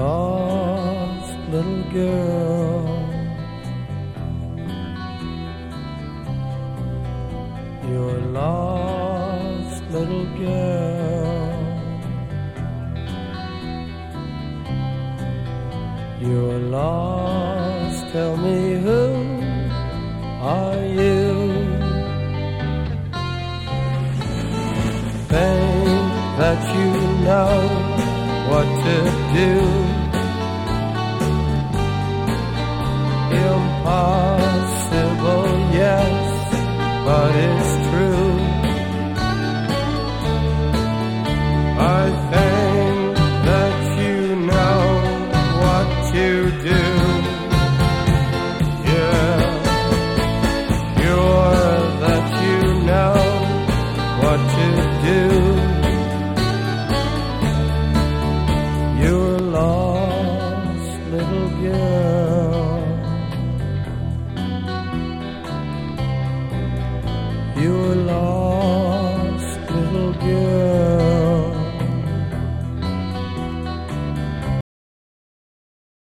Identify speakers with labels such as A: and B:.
A: lost little girl. You're a lost little girl. You're lost, tell me who are you? Think that you know what to do. Impossible, yes, but it's true. I think that you know what to do. Yeah, sure that you know what to do. You're a lost little girl. You're lost.